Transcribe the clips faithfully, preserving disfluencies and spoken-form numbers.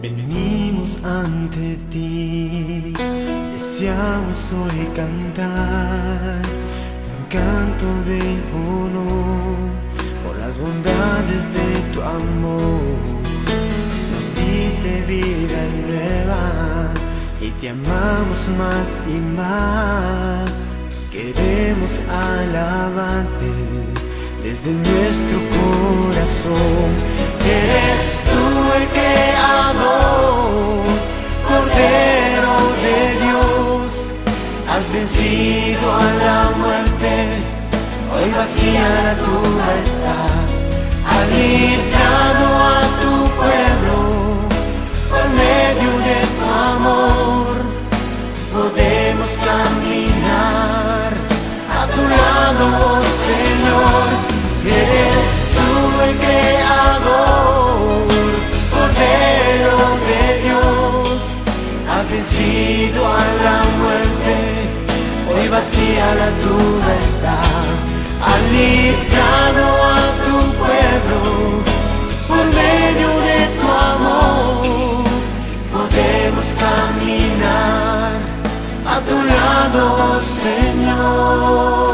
Venimos ante ti, deseamos hoy cantar un canto de honor por las bondades de tu amor. Nos diste vida nueva y te amamos más y más. Queremos alabarte desde nuestro corazón. Eres tú el creador, Cordero de Dios. Has vencido a la muerte, hoy vacía la tumba está. Has librado a tu pueblo por medio de tu amor. Podemos caminar a tu lado, oh Señor. Eres tú el creador, Cordero de Dios. Has vencido a la muerte, hoy vacía la tumba está. Has librado a tu pueblo por medio de tu amor. Podemos caminar a tu lado, Señor.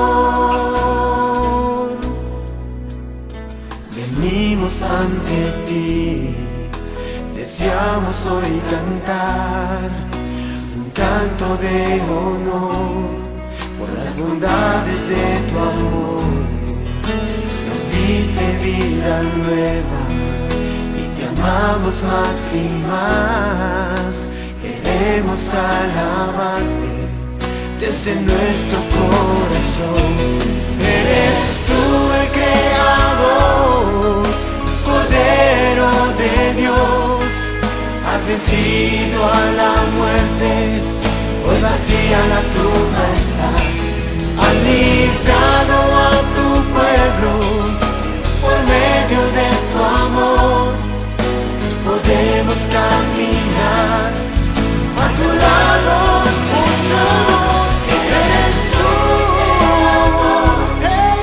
Venimos ante ti, deseamos hoy cantar un canto de honor por las bondades de tu amor. Nos diste vida nueva y te amamos más y más. Queremos alabarte desde nuestro corazón. Eres tú el creador, Cordero de Dios. Has vencido a la muerte, hoy vacía la tumba está. Has librado a tu pueblo por medio de tu amor. Podemos caminar a tu lado, oh Señor. Eres tú el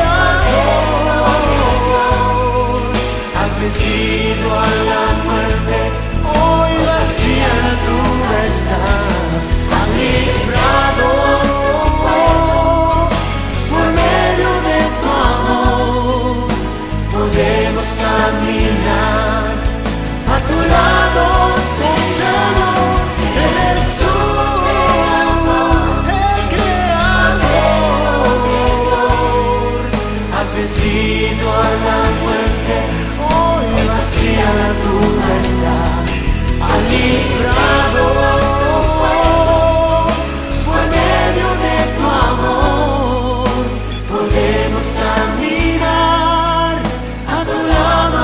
creador. Has vencido a la muerte, hoy vacía la tumba está. Has librado por medio de tu amor. Podemos caminar a tu lado, oh Señor. Eres tú el creador. Has vencido a la muerte, hoy vacía la tumba está. Has librado por medio de tu amor. Podemos caminar a tu lado,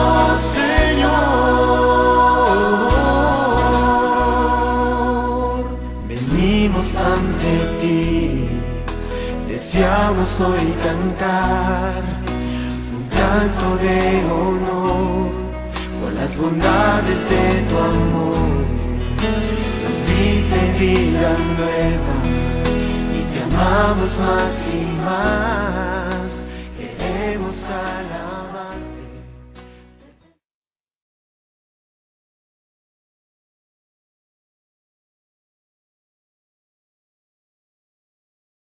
Señor. Venimos ante ti, deseamos hoy cantar un canto de honor por las bondades de tu amor. Nos diste vida nueva y te amamos más y más. Queremos alabar.